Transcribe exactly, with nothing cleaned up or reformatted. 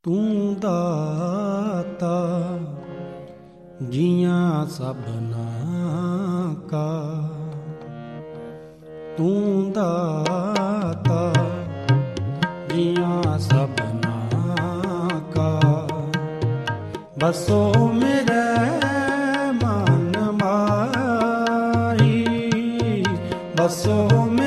ਤੂੰ ਦਾਤਾ ਜੀਆਂ ਸਭਨਾ ਕਾ, ਤੂੰ ਦਾਤਾ ਜੀਆਂ ਸਭਨਾ ਕਾ। ਬਸੋ ਮੇਰੇ ਮਨ ਮਾਹੀ, ਬਸੋ